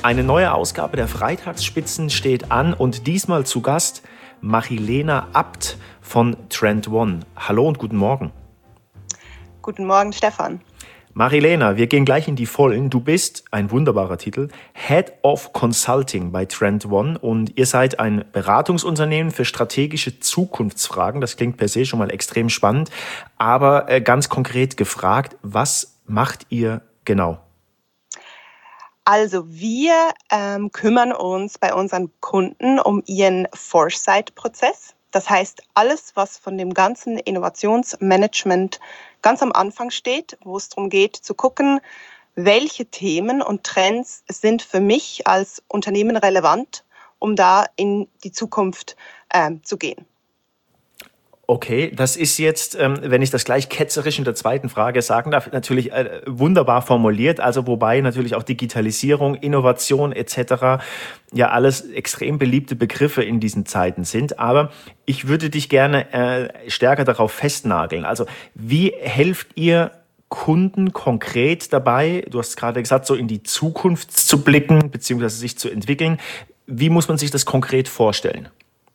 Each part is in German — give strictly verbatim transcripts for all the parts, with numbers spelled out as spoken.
Eine neue Ausgabe der Freitagsspitzen steht an und diesmal zu Gast Marilena Abt von Trend One. Hallo und guten Morgen. Guten Morgen, Stefan. Marilena, wir gehen gleich in die Vollen. Du bist, ein wunderbarer Titel, Head of Consulting bei Trend One und ihr seid ein Beratungsunternehmen für strategische Zukunftsfragen. Das klingt per se schon mal extrem spannend, aber äh, ganz konkret gefragt, was macht ihr genau? Also wir ähm, kümmern uns bei unseren Kunden um ihren Foresight-Prozess. Das heißt, alles, was von dem ganzen Innovationsmanagement ganz am Anfang steht, wo es darum geht zu gucken, welche Themen und Trends sind für mich als Unternehmen relevant, um da in die Zukunft ähm, zu gehen. Okay, das ist jetzt, ähm, wenn ich das gleich ketzerisch in der zweiten Frage sagen darf, natürlich äh, wunderbar formuliert. Also wobei natürlich auch Digitalisierung, Innovation et cetera ja alles extrem beliebte Begriffe in diesen Zeiten sind. Aber ich würde dich gerne äh, stärker darauf festnageln. Also wie helft ihr Kunden konkret dabei, du hast gerade gesagt, so in die Zukunft zu blicken beziehungsweise sich zu entwickeln? Wie muss man sich das konkret vorstellen?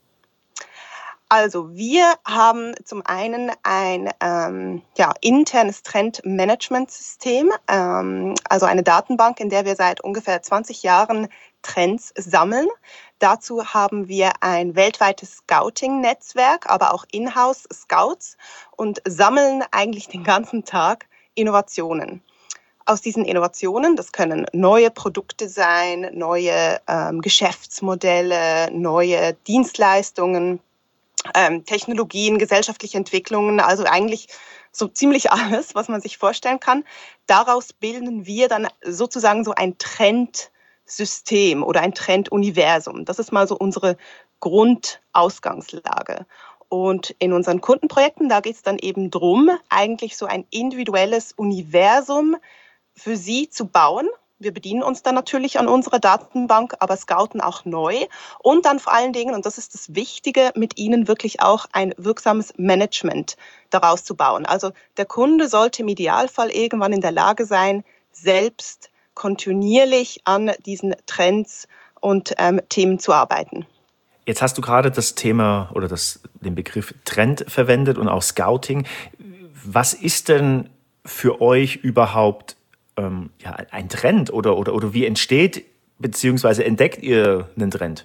Also wir haben zum einen ein ähm, ja, internes Trendmanagementsystem, ähm, also eine Datenbank, in der wir seit ungefähr zwanzig Jahren Trends sammeln. Dazu haben wir ein weltweites Scouting-Netzwerk, aber auch Inhouse-Scouts und sammeln eigentlich den ganzen Tag Innovationen. Aus diesen Innovationen, das können neue Produkte sein, neue ähm, Geschäftsmodelle, neue Dienstleistungen, Ähm, Technologien, gesellschaftliche Entwicklungen, also eigentlich so ziemlich alles, was man sich vorstellen kann. Daraus bilden wir dann sozusagen so ein Trendsystem oder ein Trenduniversum. Das ist mal so unsere Grundausgangslage. Und in unseren Kundenprojekten, da geht es dann eben drum, eigentlich so ein individuelles Universum für sie zu bauen. Wir bedienen uns dann natürlich an unserer Datenbank, aber scouten auch neu und dann vor allen Dingen, und das ist das Wichtige, mit ihnen wirklich auch ein wirksames Management daraus zu bauen. Also der Kunde sollte im Idealfall irgendwann in der Lage sein, selbst kontinuierlich an diesen Trends und ähm, Themen zu arbeiten. Jetzt hast du gerade das Thema oder das, den Begriff Trend verwendet und auch Scouting. Was ist denn für euch überhaupt ähm, ja, ein Trend oder, oder, oder wie entsteht bzw. entdeckt ihr einen Trend?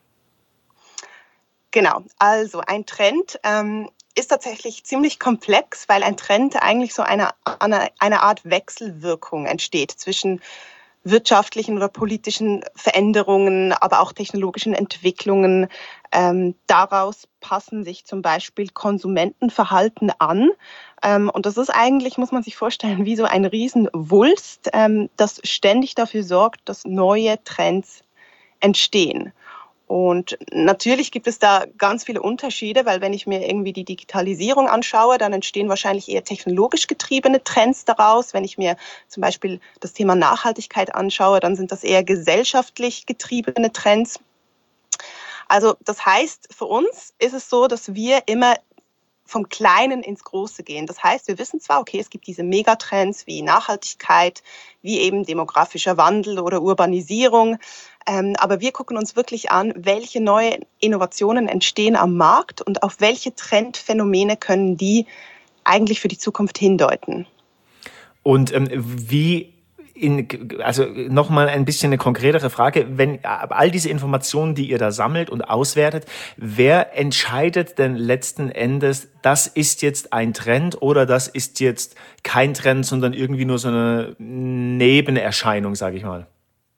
Genau, also ein Trend ähm, ist tatsächlich ziemlich komplex, weil ein Trend eigentlich so eine, eine, eine Art Wechselwirkung entsteht zwischen wirtschaftlichen oder politischen Veränderungen, aber auch technologischen Entwicklungen. Ähm, daraus passen sich zum Beispiel Konsumentenverhalten an. Ähm, und das ist eigentlich, muss man sich vorstellen, wie so ein Riesenwulst, ähm, das ständig dafür sorgt, dass neue Trends entstehen. Und natürlich gibt es da ganz viele Unterschiede, weil wenn ich mir irgendwie die Digitalisierung anschaue, dann entstehen wahrscheinlich eher technologisch getriebene Trends daraus. Wenn ich mir zum Beispiel das Thema Nachhaltigkeit anschaue, dann sind das eher gesellschaftlich getriebene Trends. Also das heißt, für uns ist es so, dass wir immer vom Kleinen ins Große gehen. Das heißt, wir wissen zwar, okay, es gibt diese Megatrends wie Nachhaltigkeit, wie eben demografischer Wandel oder Urbanisierung, ähm, aber wir gucken uns wirklich an, welche neue Innovationen entstehen am Markt und auf welche Trendphänomene können die eigentlich für die Zukunft hindeuten. Und ähm, wie In, also nochmal ein bisschen eine konkretere Frage. Wenn all diese Informationen, die ihr da sammelt und auswertet, wer entscheidet denn letzten Endes, das ist jetzt ein Trend oder das ist jetzt kein Trend, sondern irgendwie nur so eine Nebenerscheinung, sage ich mal?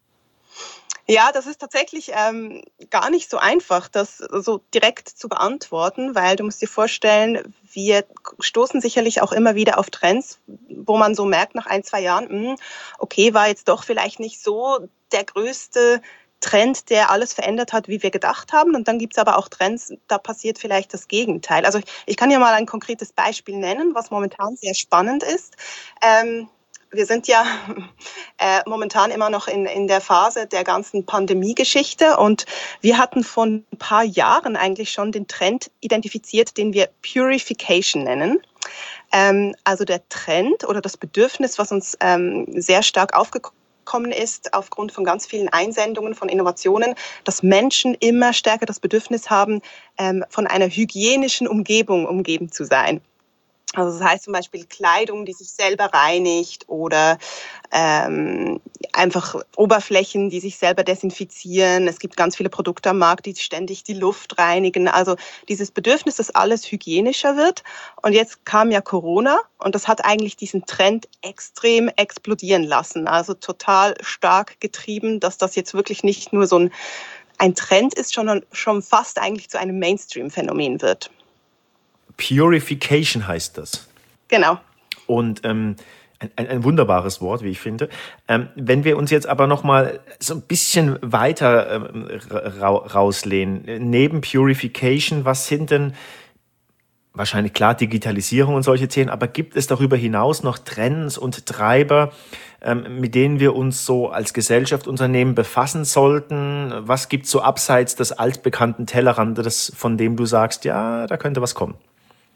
Ja, das ist tatsächlich ähm, gar nicht so einfach, das so direkt zu beantworten, weil du musst dir vorstellen, wir stoßen sicherlich auch immer wieder auf Trends, wo man so merkt nach ein, zwei Jahren, mh, okay, war jetzt doch vielleicht nicht so der größte Trend, der alles verändert hat, wie wir gedacht haben. Und dann gibt es aber auch Trends, da passiert vielleicht das Gegenteil. Also ich, ich kann ja mal ein konkretes Beispiel nennen, was momentan sehr spannend ist. Ähm, Wir sind ja äh, momentan immer noch in, in der Phase der ganzen Pandemie-Geschichte und wir hatten vor ein paar Jahren eigentlich schon den Trend identifiziert, den wir Purification nennen. Ähm, also der Trend oder das Bedürfnis, was uns ähm, sehr stark aufgekommen aufgekommen ist, aufgrund von ganz vielen Einsendungen von Innovationen, dass Menschen immer stärker das Bedürfnis haben, ähm, von einer hygienischen Umgebung umgeben zu sein. Also das heißt zum Beispiel Kleidung, die sich selber reinigt oder ähm, einfach Oberflächen, die sich selber desinfizieren. Es gibt ganz viele Produkte am Markt, die ständig die Luft reinigen. Also dieses Bedürfnis, dass alles hygienischer wird. Und jetzt kam ja Corona und das hat eigentlich diesen Trend extrem explodieren lassen. Also total stark getrieben, dass das jetzt wirklich nicht nur so ein, ein Trend ist, sondern schon fast eigentlich zu einem Mainstream-Phänomen wird. Purification heißt das. Genau. Und ähm, ein, ein wunderbares Wort, wie ich finde. Ähm, wenn wir uns jetzt aber noch mal so ein bisschen weiter ähm, ra- rauslehnen, neben Purification, was sind denn, wahrscheinlich klar Digitalisierung und solche Themen, aber gibt es darüber hinaus noch Trends und Treiber, ähm, mit denen wir uns so als Gesellschaft, Unternehmen befassen sollten? Was gibt es so abseits des altbekannten Tellerrandes, von dem du sagst, ja, da könnte was kommen?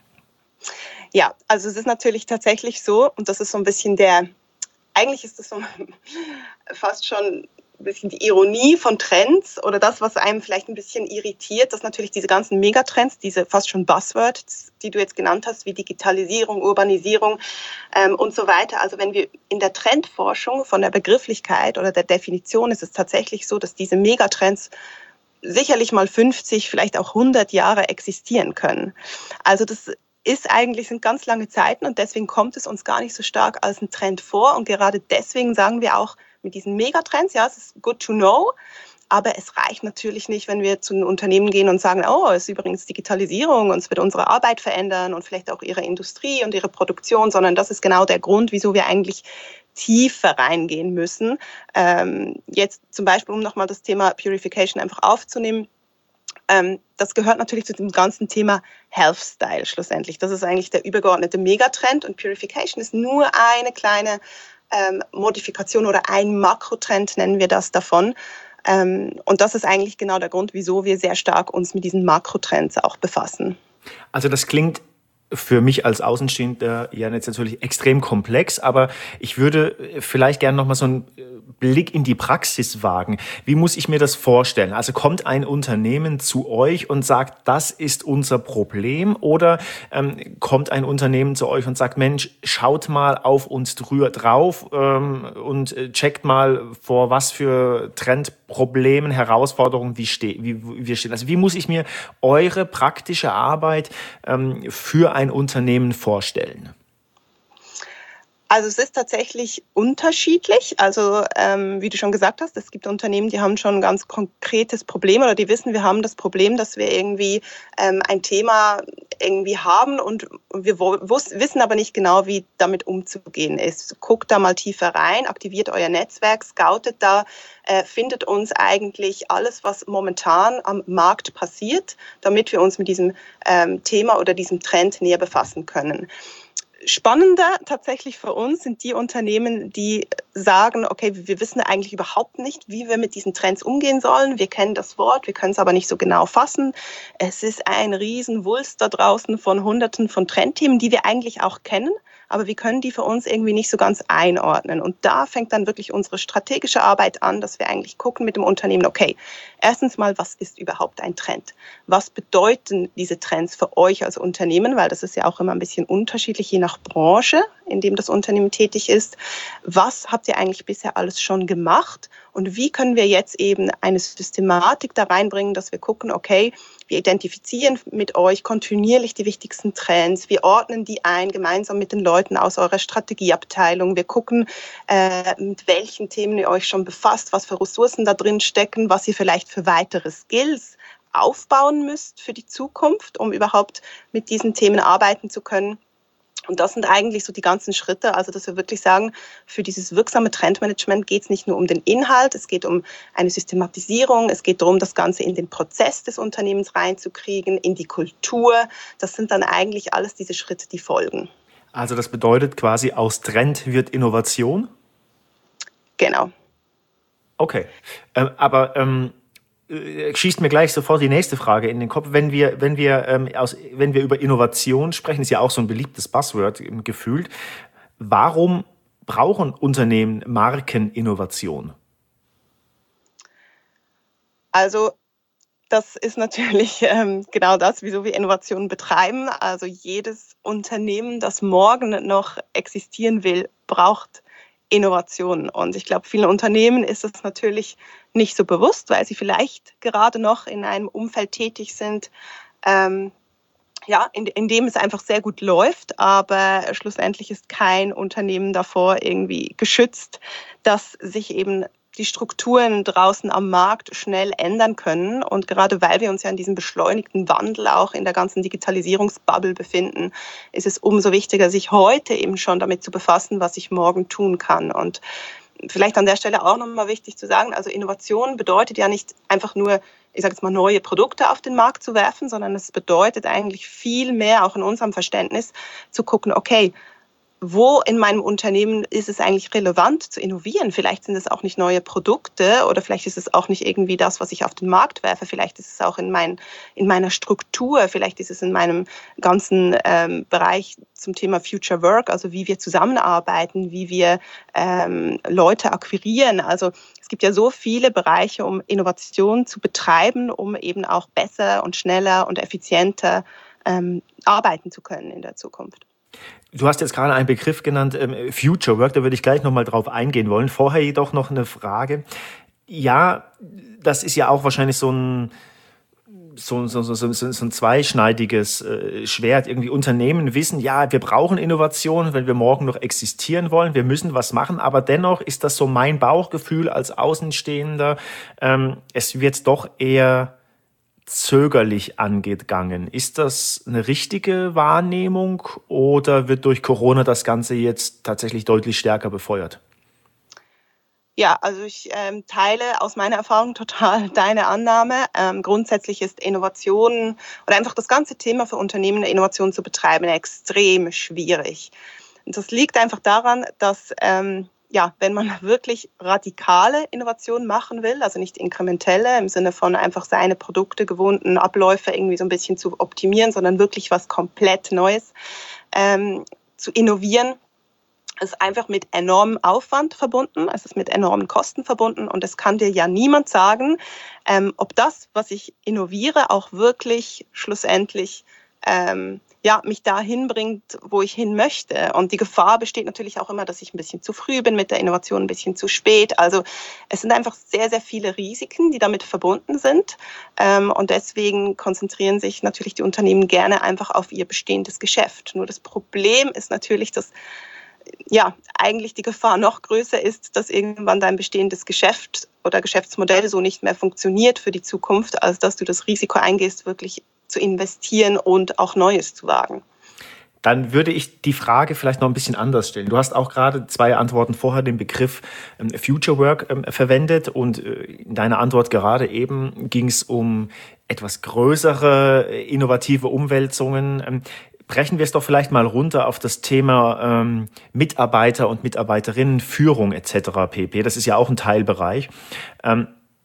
Ja, also es ist natürlich tatsächlich so, und das ist so ein bisschen der, eigentlich ist das so fast schon ein bisschen die Ironie von Trends oder das, was einem vielleicht ein bisschen irritiert, dass natürlich diese ganzen Megatrends, diese fast schon Buzzwords, die du jetzt genannt hast, wie Digitalisierung, Urbanisierung ähm, und so weiter. Also wenn wir in der Trendforschung von der Begrifflichkeit oder der Definition ist es tatsächlich so, dass diese Megatrends sicherlich mal fünfzig, vielleicht auch hundert Jahre existieren können. Also das ist eigentlich, sind ganz lange Zeiten und deswegen kommt es uns gar nicht so stark als ein Trend vor. Und gerade deswegen sagen wir auch mit diesen Megatrends, ja, es ist good to know, aber es reicht natürlich nicht, wenn wir zu einem Unternehmen gehen und sagen, oh, es ist übrigens Digitalisierung und es wird unsere Arbeit verändern und vielleicht auch ihre Industrie und ihre Produktion, sondern das ist genau der Grund, wieso wir eigentlich tiefer reingehen müssen. Ähm, jetzt zum Beispiel, um nochmal das Thema Purification einfach aufzunehmen, das gehört natürlich zu dem ganzen Thema Health Style schlussendlich. Das ist eigentlich der übergeordnete Megatrend und Purification ist nur eine kleine ähm, Modifikation oder ein Makrotrend, nennen wir das davon. Ähm, und das ist eigentlich genau der Grund, wieso wir sehr stark uns mit diesen Makrotrends auch befassen. Also das klingt für mich als Außenstehender ja jetzt natürlich extrem komplex, aber ich würde vielleicht gerne noch mal so einen Blick in die Praxis wagen. Wie muss ich mir das vorstellen? Also kommt ein Unternehmen zu euch und sagt, das ist unser Problem, oder ähm, kommt ein Unternehmen zu euch und sagt, Mensch, schaut mal auf uns drüber drauf ähm, und checkt mal, vor was für Trendproblemen, Herausforderungen wie ste- wie, wie wir stehen. Also wie muss ich mir eure praktische Arbeit ähm, für ein Unternehmen vorstellen? Also es ist tatsächlich unterschiedlich. Also ähm, wie du schon gesagt hast, es gibt Unternehmen, die haben schon ein ganz konkretes Problem oder die wissen, wir haben das Problem, dass wir irgendwie ähm, ein Thema irgendwie haben und wir wus- wissen aber nicht genau, wie damit umzugehen ist. Guckt da mal tiefer rein, aktiviert euer Netzwerk, scoutet da, äh, findet uns eigentlich alles, was momentan am Markt passiert, damit wir uns mit diesem ähm, Thema oder diesem Trend näher befassen können. Spannender tatsächlich für uns sind die Unternehmen, die sagen, okay, wir wissen eigentlich überhaupt nicht, wie wir mit diesen Trends umgehen sollen. Wir kennen das Wort, wir können es aber nicht so genau fassen. Es ist ein Riesenwulst da draußen von Hunderten von Trendthemen, die wir eigentlich auch kennen, aber wir können die für uns irgendwie nicht so ganz einordnen. Und da fängt dann wirklich unsere strategische Arbeit an, dass wir eigentlich gucken mit dem Unternehmen, okay, erstens mal, was ist überhaupt ein Trend? Was bedeuten diese Trends für euch als Unternehmen? Weil das ist ja auch immer ein bisschen unterschiedlich, je nach Branche, in dem das Unternehmen tätig ist. Was habt ihr eigentlich bisher alles schon gemacht? Und wie können wir jetzt eben eine Systematik da reinbringen, dass wir gucken, okay, wir identifizieren mit euch kontinuierlich die wichtigsten Trends, wir ordnen die ein, gemeinsam mit den Leuten aus eurer Strategieabteilung. Wir gucken, äh, mit welchen Themen ihr euch schon befasst, was für Ressourcen da drin stecken, was ihr vielleicht für weitere Skills aufbauen müsst für die Zukunft, um überhaupt mit diesen Themen arbeiten zu können. Und das sind eigentlich so die ganzen Schritte, also dass wir wirklich sagen, für dieses wirksame Trendmanagement geht es nicht nur um den Inhalt, es geht um eine Systematisierung, es geht darum, das Ganze in den Prozess des Unternehmens reinzukriegen, in die Kultur. Das sind dann eigentlich alles diese Schritte, die folgen. Also das bedeutet quasi, aus Trend wird Innovation? Genau. Okay, ähm, aber ähm, schießt mir gleich sofort die nächste Frage in den Kopf. Wenn wir, wenn wir, ähm, aus, wenn wir über Innovation sprechen, ist ja auch so ein beliebtes Buzzword ähm, gefühlt. Warum brauchen Unternehmen Markeninnovation? Also das ist natürlich ähm, genau das, wieso wir Innovationen betreiben. Also jedes Unternehmen, das morgen noch existieren will, braucht Innovation. Und ich glaube, vielen Unternehmen ist es natürlich nicht so bewusst, weil sie vielleicht gerade noch in einem Umfeld tätig sind, ähm, ja, in, in dem es einfach sehr gut läuft, aber schlussendlich ist kein Unternehmen davor irgendwie geschützt, dass sich eben die Strukturen draußen am Markt schnell ändern können. Und gerade weil wir uns ja in diesem beschleunigten Wandel auch in der ganzen Digitalisierungsbubble befinden, ist es umso wichtiger, sich heute eben schon damit zu befassen, was ich morgen tun kann. Und vielleicht an der Stelle auch nochmal wichtig zu sagen, also Innovation bedeutet ja nicht einfach nur, ich sage jetzt mal, neue Produkte auf den Markt zu werfen, sondern es bedeutet eigentlich viel mehr, auch in unserem Verständnis, zu gucken, okay, wo in meinem Unternehmen ist es eigentlich relevant zu innovieren? Vielleicht sind es auch nicht neue Produkte oder vielleicht ist es auch nicht irgendwie das, was ich auf den Markt werfe. Vielleicht ist es auch in, mein, in meiner Struktur, vielleicht ist es in meinem ganzen ähm, Bereich zum Thema Future Work, also wie wir zusammenarbeiten, wie wir ähm, Leute akquirieren. Also es gibt ja so viele Bereiche, um Innovation zu betreiben, um eben auch besser und schneller und effizienter ähm, arbeiten zu können in der Zukunft. Du hast jetzt gerade einen Begriff genannt, ähm, Future Work, da würde ich gleich nochmal drauf eingehen wollen. Vorher jedoch noch eine Frage. Ja, das ist ja auch wahrscheinlich so ein, so, so, so, so, so ein zweischneidiges äh, Schwert. Irgendwie Unternehmen wissen, ja, wir brauchen Innovation, wenn wir morgen noch existieren wollen. Wir müssen was machen, aber dennoch ist das so mein Bauchgefühl als Außenstehender. Ähm, es wird doch eher zögerlich angegangen. Ist das eine richtige Wahrnehmung oder wird durch Corona das Ganze jetzt tatsächlich deutlich stärker befeuert? Ja, also ich ähm, teile aus meiner Erfahrung total deine Annahme. Ähm, grundsätzlich ist Innovation oder einfach das ganze Thema für Unternehmen, eine Innovation zu betreiben, extrem schwierig. Und das liegt einfach daran, dass ähm, ja, wenn man wirklich radikale Innovationen machen will, also nicht inkrementelle im Sinne von einfach seine Produkte, gewohnten Abläufe irgendwie so ein bisschen zu optimieren, sondern wirklich was komplett Neues ähm, zu innovieren, ist einfach mit enormem Aufwand verbunden, es ist mit enormen Kosten verbunden und es kann dir ja niemand sagen, ähm, ob das, was ich innoviere, auch wirklich schlussendlich ähm, ja, mich dahin bringt, wo ich hin möchte. Und die Gefahr besteht natürlich auch immer, dass ich ein bisschen zu früh bin mit der Innovation, ein bisschen zu spät. Also es sind einfach sehr, sehr viele Risiken, die damit verbunden sind. Und deswegen konzentrieren sich natürlich die Unternehmen gerne einfach auf ihr bestehendes Geschäft. Nur das Problem ist natürlich, dass ja, eigentlich die Gefahr noch größer ist, dass irgendwann dein bestehendes Geschäft oder Geschäftsmodell so nicht mehr funktioniert für die Zukunft, als dass du das Risiko eingehst, wirklich zu investieren und auch Neues zu wagen. Dann würde ich die Frage vielleicht noch ein bisschen anders stellen. Du hast auch gerade zwei Antworten vorher den Begriff ähm, Future Work ähm, verwendet und äh, in deiner Antwort gerade eben ging es um etwas größere äh, innovative Umwälzungen. Ähm, brechen wir es doch vielleicht mal runter auf das Thema ähm, Mitarbeiter und Mitarbeiterinnen, Führung et cetera pp. Das ist ja auch ein Teilbereich. Ähm,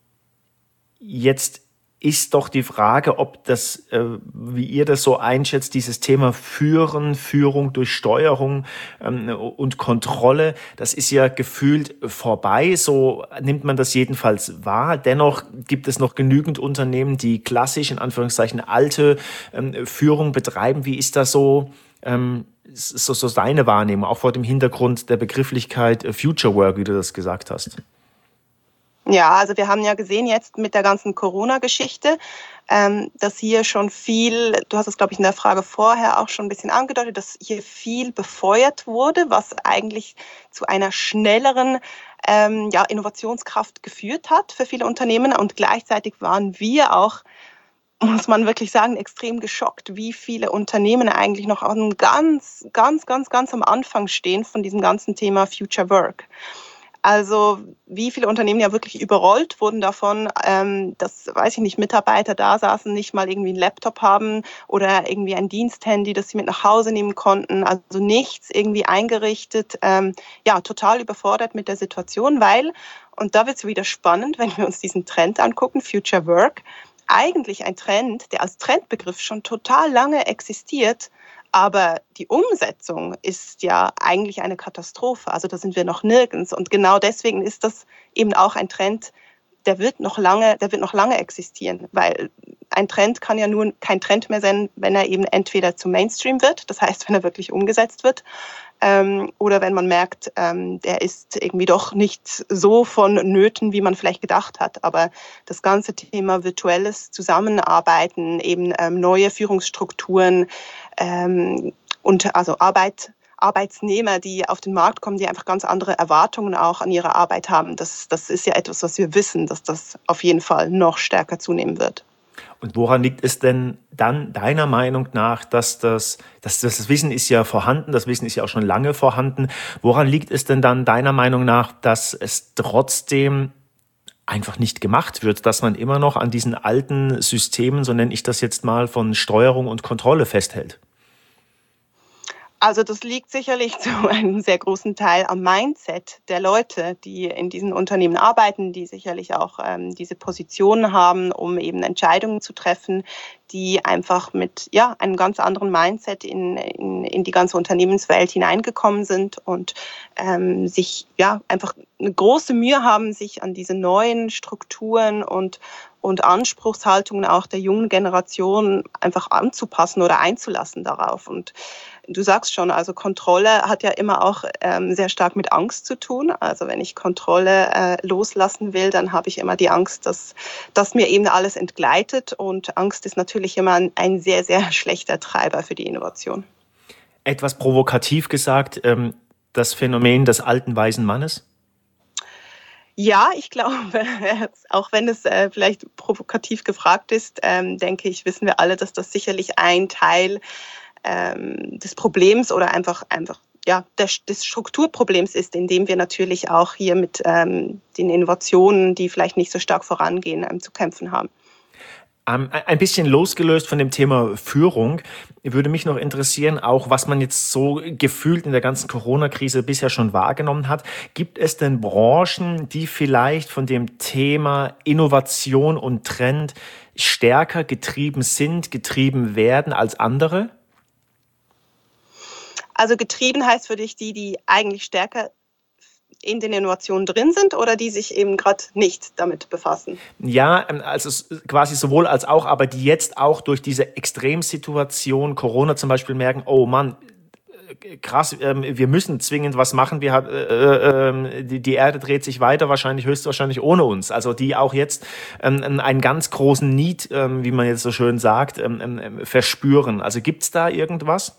jetzt ist doch die Frage, ob das, äh, wie ihr das so einschätzt, dieses Thema Führen, Führung durch Steuerung ähm, und Kontrolle, das ist ja gefühlt vorbei, so nimmt man das jedenfalls wahr. Dennoch gibt es noch genügend Unternehmen, die klassisch, in Anführungszeichen, alte ähm, Führung betreiben. Wie ist das so, ähm, so, so deine Wahrnehmung, auch vor dem Hintergrund der Begrifflichkeit äh, Future Work, wie du das gesagt hast? Ja, also wir haben ja gesehen jetzt mit der ganzen Corona-Geschichte, ähm, dass hier schon viel, du hast es, glaube ich, in der Frage vorher auch schon ein bisschen angedeutet, dass hier viel befeuert wurde, was eigentlich zu einer schnelleren ähm, ja, Innovationskraft geführt hat für viele Unternehmen. Und gleichzeitig waren wir auch, muss man wirklich sagen, extrem geschockt, wie viele Unternehmen eigentlich noch ganz, ganz, ganz, ganz am Anfang stehen von diesem ganzen Thema Future Work. Also wie viele Unternehmen ja wirklich überrollt wurden davon, ähm, dass, weiß ich nicht, Mitarbeiter da saßen, nicht mal irgendwie einen Laptop haben oder irgendwie ein Diensthandy, das sie mit nach Hause nehmen konnten. Also nichts irgendwie eingerichtet, ähm, ja, total überfordert mit der Situation, weil, und da wird es wieder spannend, wenn wir uns diesen Trend angucken, Future Work, eigentlich ein Trend, der als Trendbegriff schon total lange existiert, Aber die Umsetzung ist ja eigentlich eine Katastrophe. Also da sind wir noch nirgends. Und genau deswegen ist das eben auch ein Trend, der wird noch lange, der wird noch lange existieren, weil ein Trend kann ja nur kein Trend mehr sein, wenn er eben entweder zum Mainstream wird, das heißt, wenn er wirklich umgesetzt wird, ähm, oder wenn man merkt, ähm, der ist irgendwie doch nicht so vonnöten, wie man vielleicht gedacht hat. Aber das ganze Thema virtuelles Zusammenarbeiten, eben ähm, neue Führungsstrukturen ähm, und also Arbeit Arbeitsnehmer, die auf den Markt kommen, die einfach ganz andere Erwartungen auch an ihre Arbeit haben. Das, das ist ja etwas, was wir wissen, dass das auf jeden Fall noch stärker zunehmen wird. Und woran liegt es denn dann deiner Meinung nach, dass das, dass das, das Wissen ist ja vorhanden, das Wissen ist ja auch schon lange vorhanden. Woran liegt es denn dann deiner Meinung nach, dass es trotzdem einfach nicht gemacht wird, dass man immer noch an diesen alten Systemen, so nenne ich das jetzt mal, von Steuerung und Kontrolle festhält? Also das liegt sicherlich zu einem sehr großen Teil am Mindset der Leute, die in diesen Unternehmen arbeiten, die sicherlich auch ähm, diese Positionen haben, um eben Entscheidungen zu treffen, die einfach mit ja einem ganz anderen Mindset in, in, in die ganze Unternehmenswelt hineingekommen sind und ähm, sich ja einfach eine große Mühe haben, sich an diese neuen Strukturen und und Anspruchshaltungen auch der jungen Generation einfach anzupassen oder einzulassen darauf. Und du sagst schon, also Kontrolle hat ja immer auch ähm, sehr stark mit Angst zu tun. Also wenn ich Kontrolle äh, loslassen will, dann habe ich immer die Angst, dass, dass mir eben alles entgleitet. Und Angst ist natürlich immer ein, ein sehr, sehr schlechter Treiber für die Innovation. Etwas provokativ gesagt, ähm, das Phänomen des alten weisen Mannes? Ja, ich glaube, auch wenn es äh, vielleicht provokativ gefragt ist, ähm, denke ich, wissen wir alle, dass das sicherlich ein Teil ähm, des Problems oder einfach einfach ja des, des Strukturproblems ist, in dem wir natürlich auch hier mit ähm, den Innovationen, die vielleicht nicht so stark vorangehen, ähm, zu kämpfen haben. Ein bisschen losgelöst von dem Thema Führung würde mich noch interessieren, auch was man jetzt so gefühlt in der ganzen Corona-Krise bisher schon wahrgenommen hat. Gibt es denn Branchen, die vielleicht von dem Thema Innovation und Trend stärker getrieben sind, getrieben werden als andere? Also getrieben heißt für dich die, die eigentlich stärker in den Innovationen drin sind oder die sich eben gerade nicht damit befassen? Ja, also quasi sowohl als auch, aber die jetzt auch durch diese Extremsituation Corona zum Beispiel merken, oh Mann, krass, wir müssen zwingend was machen, wir, äh, äh, die, die Erde dreht sich weiter, wahrscheinlich höchstwahrscheinlich ohne uns. Also die auch jetzt ähm, einen ganz großen Need, ähm, wie man jetzt so schön sagt, ähm, verspüren. Also gibt's da irgendwas?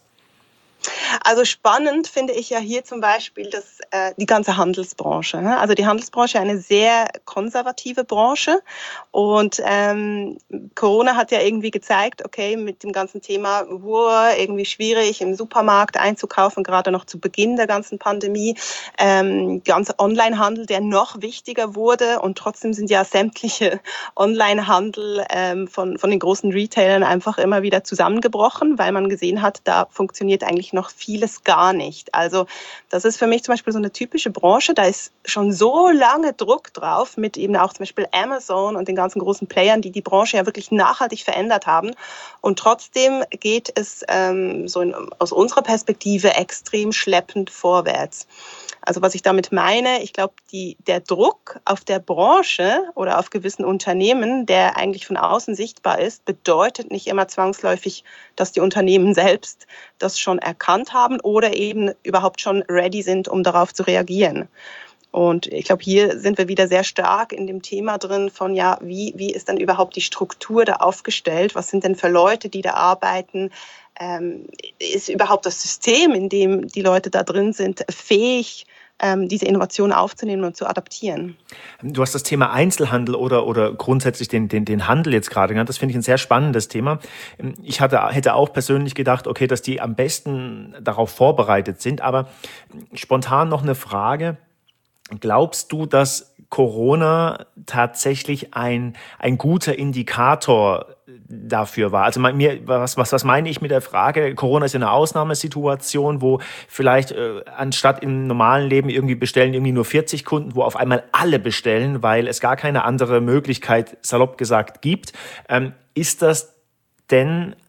Also spannend finde ich ja hier zum Beispiel das, äh, die ganze Handelsbranche. Ne? Also die Handelsbranche ist eine sehr konservative Branche und ähm, Corona hat ja irgendwie gezeigt, okay, mit dem ganzen Thema, wow, irgendwie schwierig im Supermarkt einzukaufen, gerade noch zu Beginn der ganzen Pandemie, ähm, ganze Onlinehandel, der noch wichtiger wurde und trotzdem sind ja sämtliche Onlinehandel ähm, von, von den großen Retailern einfach immer wieder zusammengebrochen, weil man gesehen hat, da funktioniert eigentlich noch vieles gar nicht. Also das ist für mich zum Beispiel so eine typische Branche, da ist schon so lange Druck drauf mit eben auch zum Beispiel Amazon und den ganzen großen Playern, die die Branche ja wirklich nachhaltig verändert haben. Und trotzdem geht es ähm, so in, aus unserer Perspektive extrem schleppend vorwärts. Also was ich damit meine, ich glaube, die, der Druck auf der Branche oder auf gewissen Unternehmen, der eigentlich von außen sichtbar ist, bedeutet nicht immer zwangsläufig, dass die Unternehmen selbst das schon erkannt haben oder eben überhaupt schon ready sind, um darauf zu reagieren. Und ich glaube, hier sind wir wieder sehr stark in dem Thema drin von, ja, wie, wie ist dann überhaupt die Struktur da aufgestellt? Was sind denn für Leute, die da arbeiten? Ähm, ist überhaupt das System, in dem die Leute da drin sind, fähig, ähm, diese Innovation aufzunehmen und zu adaptieren? Du hast das Thema Einzelhandel oder, oder grundsätzlich den, den, den Handel jetzt gerade genannt. Das finde ich ein sehr spannendes Thema. Ich hatte, hätte auch persönlich gedacht, okay, dass die am besten darauf vorbereitet sind. Aber spontan noch eine Frage. Glaubst du, dass Corona tatsächlich ein, ein guter Indikator dafür war? Also mir, was, was, was meine ich mit der Frage? Corona ist ja eine Ausnahmesituation, wo vielleicht äh, anstatt im normalen Leben irgendwie bestellen irgendwie nur vierzig Kunden, wo auf einmal alle bestellen, weil es gar keine andere Möglichkeit, salopp gesagt, gibt. Ähm, ist das denn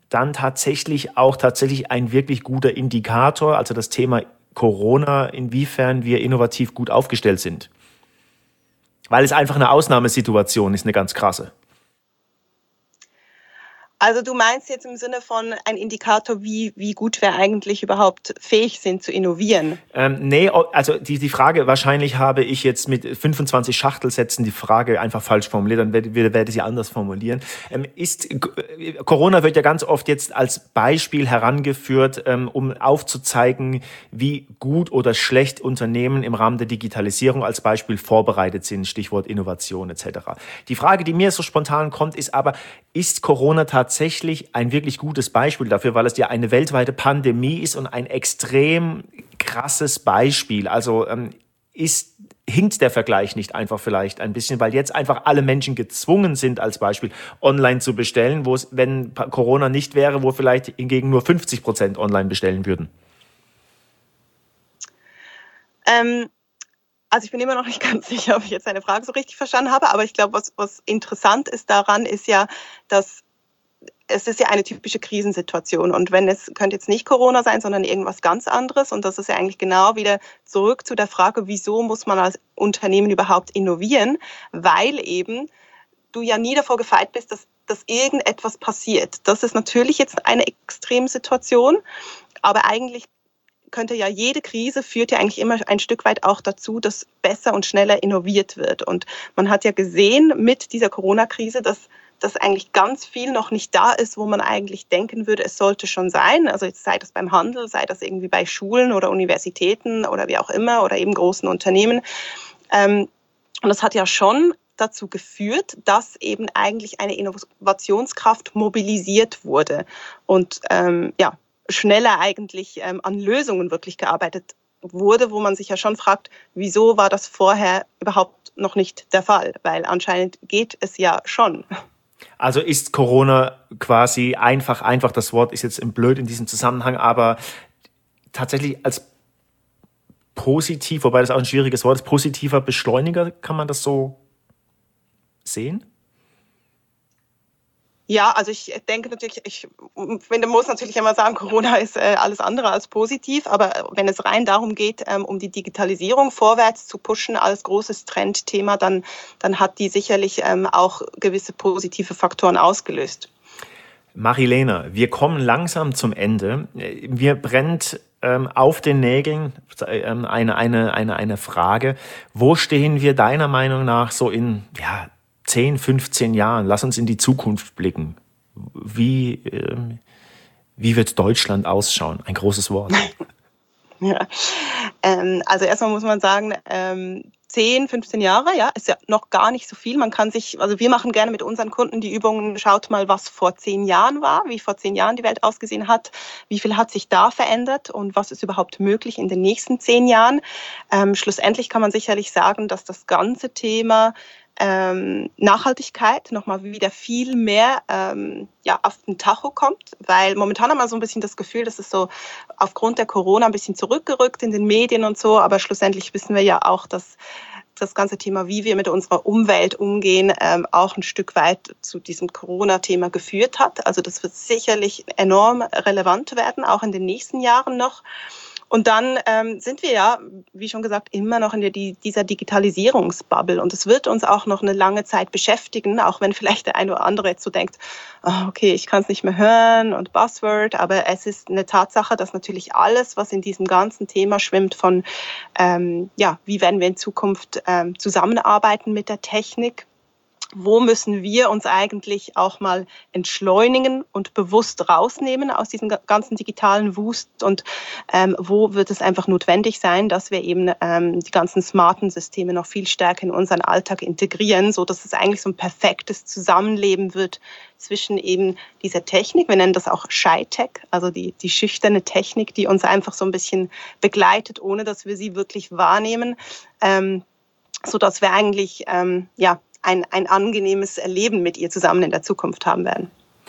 dann tatsächlich auch tatsächlich ein wirklich guter Indikator, also das Thema Corona, inwiefern wir innovativ gut aufgestellt sind. Weil es einfach eine Ausnahmesituation ist, eine ganz krasse. Also du meinst jetzt im Sinne von ein Indikator, wie, wie gut wir eigentlich überhaupt fähig sind zu innovieren? Ähm, nee, also die, die Frage, wahrscheinlich habe ich jetzt mit fünfundzwanzig Schachtelsätzen die Frage einfach falsch formuliert, dann werde, werde sie anders formulieren. Ähm, ist, Corona wird ja ganz oft jetzt als Beispiel herangeführt, ähm, um aufzuzeigen, wie gut oder schlecht Unternehmen im Rahmen der Digitalisierung als Beispiel vorbereitet sind, Stichwort Innovation et cetera. Die Frage, die mir so spontan kommt, ist aber, ist Corona tatsächlich tatsächlich ein wirklich gutes Beispiel dafür, weil es ja eine weltweite Pandemie ist und ein extrem krasses Beispiel. Also ähm, ist, hinkt der Vergleich nicht einfach vielleicht ein bisschen, weil jetzt einfach alle Menschen gezwungen sind, als Beispiel online zu bestellen, wo es, wenn Corona nicht wäre, wo vielleicht hingegen nur fünfzig Prozent online bestellen würden? Ähm Also ich bin immer noch nicht ganz sicher, ob ich jetzt eine Frage so richtig verstanden habe, aber ich glaube, was, was interessant ist daran, ist ja, dass es ist ja eine typische Krisensituation und wenn es könnte jetzt nicht Corona sein, sondern irgendwas ganz anderes und das ist ja eigentlich genau wieder zurück zu der Frage, wieso muss man als Unternehmen überhaupt innovieren, weil eben du ja nie davor gefeit bist, dass, dass irgendetwas passiert. Das ist natürlich jetzt eine Extremsituation, aber eigentlich könnte ja jede Krise führt ja eigentlich immer ein Stück weit auch dazu, dass besser und schneller innoviert wird und man hat ja gesehen mit dieser Corona-Krise, dass dass eigentlich ganz viel noch nicht da ist, wo man eigentlich denken würde, es sollte schon sein. Also jetzt sei das beim Handel, sei das irgendwie bei Schulen oder Universitäten oder wie auch immer oder eben großen Unternehmen. Und das hat ja schon dazu geführt, dass eben eigentlich eine Innovationskraft mobilisiert wurde und ähm, ja, schneller eigentlich ähm, an Lösungen wirklich gearbeitet wurde, wo man sich ja schon fragt, wieso war das vorher überhaupt noch nicht der Fall? Weil anscheinend geht es ja schon. Also ist Corona quasi einfach, einfach das Wort ist jetzt blöd in diesem Zusammenhang, aber tatsächlich als positiv, wobei das auch ein schwieriges Wort ist, positiver Beschleuniger, kann man das so sehen? Ja, also ich denke natürlich, ich finde, muss natürlich immer sagen, Corona ist äh, alles andere als positiv, aber wenn es rein darum geht, ähm, um die Digitalisierung vorwärts zu pushen als großes Trendthema, dann, dann hat die sicherlich ähm, auch gewisse positive Faktoren ausgelöst. Marilena, wir kommen langsam zum Ende. Mir brennt ähm, auf den Nägeln ähm, eine, eine, eine, eine Frage. Wo stehen wir deiner Meinung nach so in, ja, zehn, fünfzehn Jahren, lass uns in die Zukunft blicken. Wie, äh, wie wird Deutschland ausschauen? Ein großes Wort. Ja. Ähm, also erstmal muss man sagen, ähm, zehn, fünfzehn Jahre, ja, ist ja noch gar nicht so viel. Man kann sich, also wir machen gerne mit unseren Kunden die Übungen, schaut mal, was vor zehn Jahren war, wie vor zehn Jahren die Welt ausgesehen hat, wie viel hat sich da verändert und was ist überhaupt möglich in den nächsten zehn Jahren. Ähm, schlussendlich kann man sicherlich sagen, dass das ganze Thema Ähm, Nachhaltigkeit nochmal wieder viel mehr ähm, ja, auf den Tacho kommt, weil momentan haben wir so ein bisschen das Gefühl, dass es so aufgrund der Corona ein bisschen zurückgerückt in den Medien und so, aber schlussendlich wissen wir ja auch, dass das ganze Thema, wie wir mit unserer Umwelt umgehen, ähm, auch ein Stück weit zu diesem Corona-Thema geführt hat. Also das wird sicherlich enorm relevant werden, auch in den nächsten Jahren noch. Und dann ähm, sind wir ja, wie schon gesagt, immer noch in der, die, dieser Digitalisierungsbubble. Und es wird uns auch noch eine lange Zeit beschäftigen, auch wenn vielleicht der eine oder andere jetzt so denkt, oh, okay, ich kann es nicht mehr hören und Buzzword. Aber es ist eine Tatsache, dass natürlich alles, was in diesem ganzen Thema schwimmt von, ähm, ja, wie werden wir in Zukunft ähm, zusammenarbeiten mit der Technik, wo müssen wir uns eigentlich auch mal entschleunigen und bewusst rausnehmen aus diesem ganzen digitalen Wust und ähm, wo wird es einfach notwendig sein, dass wir eben ähm, die ganzen smarten Systeme noch viel stärker in unseren Alltag integrieren, so dass es eigentlich so ein perfektes Zusammenleben wird zwischen eben dieser Technik, wir nennen das auch Shy-Tech, also die, die schüchterne Technik, die uns einfach so ein bisschen begleitet, ohne dass wir sie wirklich wahrnehmen, ähm, so dass wir eigentlich, ähm, ja, Ein, ein angenehmes Erleben mit ihr zusammen in der Zukunft haben werden.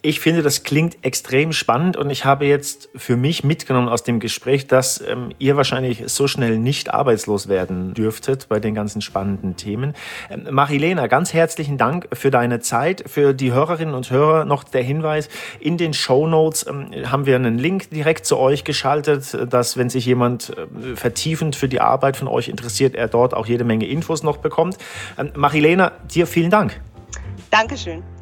Ich finde, das klingt extrem spannend und ich habe jetzt für mich mitgenommen aus dem Gespräch, dass ähm, ihr wahrscheinlich so schnell nicht arbeitslos werden dürftet bei den ganzen spannenden Themen. Ähm, Marilena, ganz herzlichen Dank für deine Zeit. Für die Hörerinnen und Hörer noch der Hinweis, in den Shownotes ähm, haben wir einen Link direkt zu euch geschaltet, dass, wenn sich jemand äh, vertiefend für die Arbeit von euch interessiert, er dort auch jede Menge Infos noch bekommt. Ähm, Marilena, dir vielen Dank. Dankeschön.